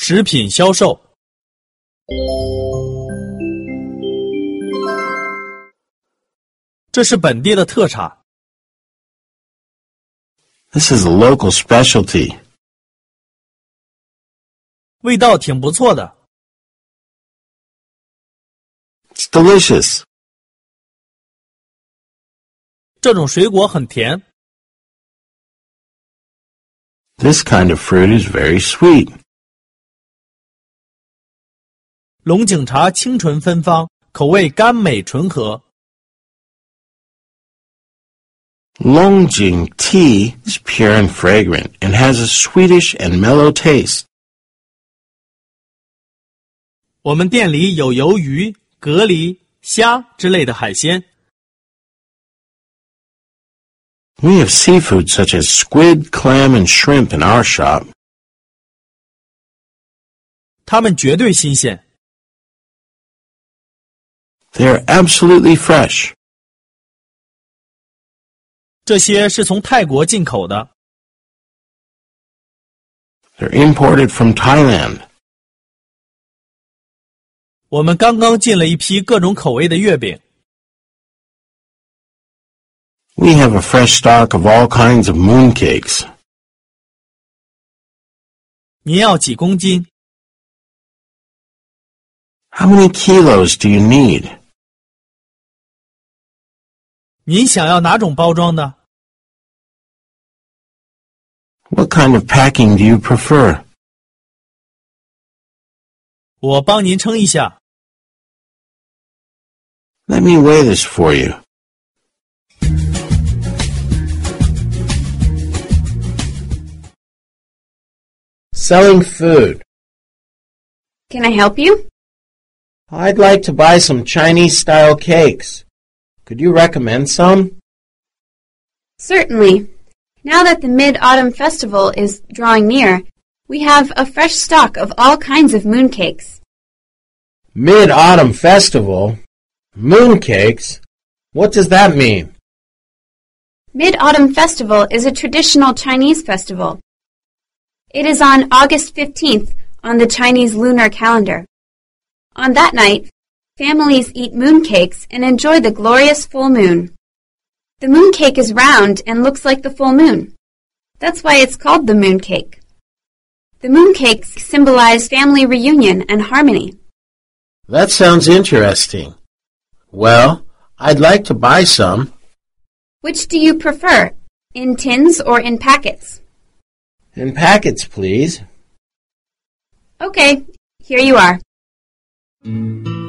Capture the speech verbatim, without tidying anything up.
食品销售。这是本地的特产。 This is a local specialty. 味道挺不错的。 It's delicious. 这种水果很甜。 This kind of fruit is very sweet. 龙井茶清纯芬芳，口味甘美醇和。 Longjing tea is pure and fragrant and has a sweetish and mellow taste. 我们店里有鱿鱼、蛤蜊、虾之类的海鲜。 We have seafood such as squid, clam, and shrimp in our shop. 它们绝对新鲜。 They are absolutely fresh. 这些是从泰国进口的。 They're imported from Thailand. 我们刚刚进了一批各种口味的月饼。 We have a fresh stock of all kinds of mooncakes. 您要几公斤？ How many kilos do you need? 您想要哪种包装的？ What kind of packing do you prefer? 我帮您称一下。 Let me weigh this for you. Selling food. Can I help you? I'd like to buy some Chinese-style cakes. Could you recommend some? Certainly. Now that the Mid-Autumn Festival is drawing near, we have a fresh stock of all kinds of mooncakes. Mid-Autumn Festival? Mooncakes? What does that mean? Mid-Autumn Festival is a traditional Chinese festival. It is on August fifteenth on the Chinese lunar calendar. On that night, families eat mooncakes and enjoy the glorious full moon. The mooncake is round and looks like the full moon. That's why it's called the mooncake. The mooncakes symbolize family reunion and harmony. That sounds interesting. Well, I'd like to buy some. Which do you prefer, in tins or in packets? In packets, please. Okay, here you are.